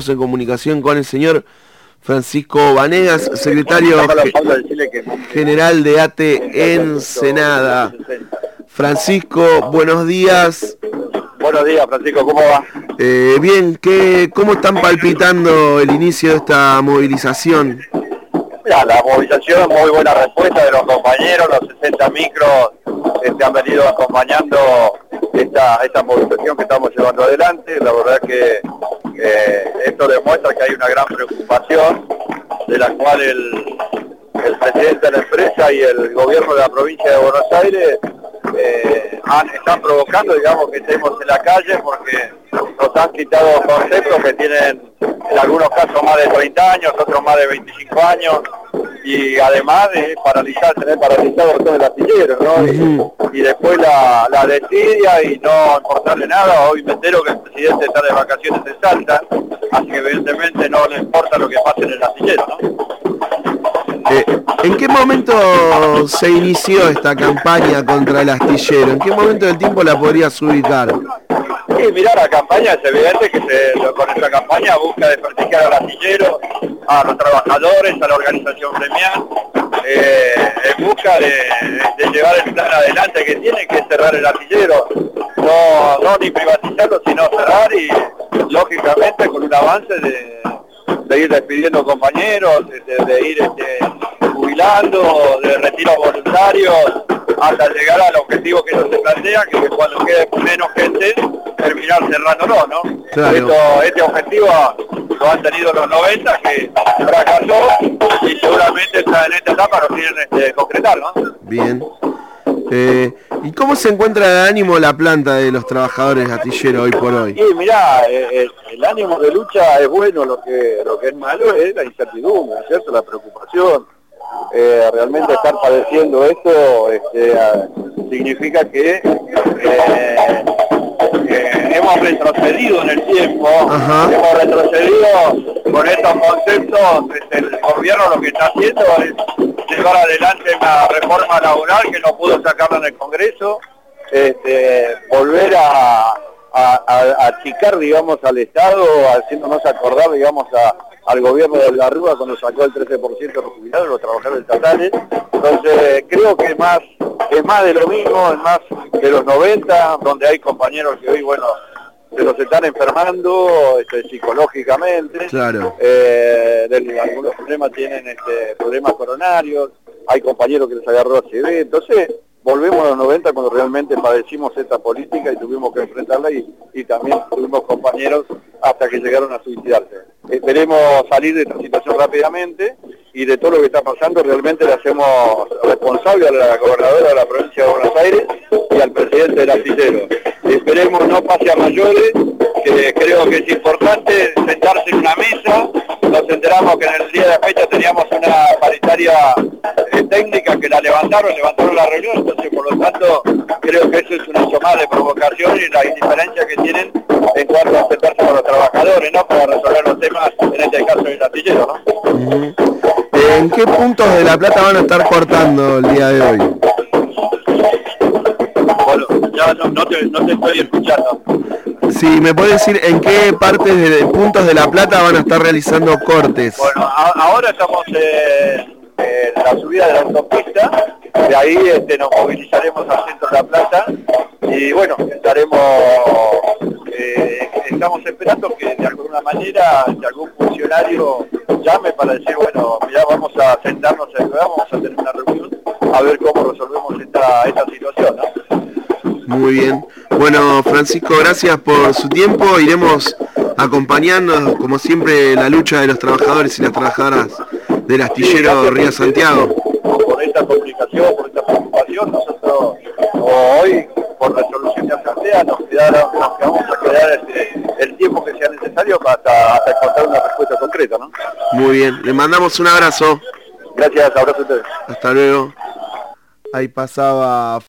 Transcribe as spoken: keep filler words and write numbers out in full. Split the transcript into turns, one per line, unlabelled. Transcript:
estamos en comunicación con el señor Francisco Vanegas, secretario general de A T E Ensenada. Francisco, buenos días.
Buenos días, Francisco, ¿cómo va?
Eh, bien, ¿qué, ¿cómo están palpitando el inicio de esta movilización?
Mira, la movilización, muy buena respuesta de los compañeros, los sesenta micros este, han venido acompañando esta, esta movilización que estamos llevando adelante. La verdad que eh, esto demuestra que hay una gran preocupación, de la cual el, el presidente de la empresa y el gobierno de la provincia de Buenos Aires eh, han, están provocando, digamos, que estemos en la calle porque nos han quitado conceptos que tienen en algunos casos más de treinta años, otros más de veinticinco años, y además de paralizar, tener paralizado todo el astillero, ¿no? Uh-huh. y, y después la, la desidia y no importarle nada. Hoy me entero que el presidente está de vacaciones en Salta, así que evidentemente no le importa lo que pase en el astillero, ¿no?
Eh, ¿En qué momento se inició esta campaña contra el astillero? ¿En qué momento del tiempo la podrías ubicar?
Sí, mirá, la campaña es evidente que se, con esta campaña busca desprestigiar al astillero, a los trabajadores, a la organización gremial, eh, en busca de, de llevar el plan adelante que tiene, que es cerrar el astillero, no, no ni privatizarlo, sino cerrar y, lógicamente, con un avance de, de ir despidiendo compañeros, de, de ir este, jubilando, de retiros voluntarios, hasta llegar al objetivo que ellos se plantean, que cuando quede menos gente, terminar cerrándolo, ¿no?
Claro.
Esto, este objetivo lo han tenido los noventa, que fracasó, y seguramente está en esta etapa lo quieren este, concretar, ¿no?
Bien. Eh, ¿Y cómo se encuentra el ánimo la planta de los trabajadores astilleros hoy por hoy?
Sí, mirá, el, el ánimo de lucha es bueno, lo que, lo que es malo es la incertidumbre, ¿cierto? La preocupación. Eh, realmente estar padeciendo esto este, uh, significa que eh, eh, hemos retrocedido en el tiempo. Ajá. Hemos retrocedido con estos conceptos. Este, el gobierno lo que está haciendo es llevar adelante una reforma laboral que no pudo sacarla en el Congreso, este, volver a, a, a achicar, digamos, al Estado, haciéndonos acordar, digamos, a al gobierno de la Rúa cuando sacó el trece por ciento de los jubilados, los trabajadores estatales. Entonces creo que es más, es más de lo mismo, es más de los noventa, donde hay compañeros que hoy, bueno, se los están enfermando este, psicológicamente.
Claro.
Eh, de, algunos problemas tienen este, problemas coronarios, hay compañeros que les agarró A C V, entonces volvemos a los noventa cuando realmente padecimos esta política y tuvimos que enfrentarla, y, y también tuvimos compañeros hasta que llegaron a suicidarse. Esperemos salir de esta situación rápidamente, y de todo lo que está pasando realmente le hacemos responsable a la gobernadora de la provincia de Buenos Aires y al presidente del astillero. Esperemos no pase a mayores, que creo que es importante sentarse en una mesa. Nos enteramos que en el día de la fecha teníamos una paritaria eh, técnica que la levantaron, levantaron la reunión, entonces por lo tanto creo que eso es un hecho más de provocación y la indiferencia que tienen en cuanto a sentarse con los trabajadores, ¿no? Para resolver los temas, en este caso del astillero, ¿no?
Uh-huh. ¿En qué puntos de La Plata van a estar cortando el día de hoy?
Bueno, ya no, no, te, no te estoy escuchando.
Sí, ¿me puede decir en qué partes de, de puntos de La Plata van a estar realizando cortes?
Bueno, a, ahora estamos en, en la subida de la autopista, de ahí este, nos movilizaremos al centro de La Plata, y bueno, estaremos, eh, estamos esperando que de alguna manera que algún funcionario llame para decir, bueno, ya vamos a sentarnos, vamos a tener una reunión, a ver cómo resolvemos esta, esta situación, ¿no?
Muy bien. Bueno, Francisco, gracias por su tiempo. Iremos acompañando, como siempre, la lucha de los trabajadores y las trabajadoras del astillero sí, Río Santiago.
Por esta complicación, por esta preocupación, nosotros hoy, por resolución de asamblea, nos, quedaron, nos vamos a quedar este, el tiempo que sea necesario para hasta, hasta encontrar una respuesta concreta, ¿no?
Muy bien. Le mandamos un abrazo.
Gracias, abrazo a ustedes.
Hasta luego. Ahí pasaba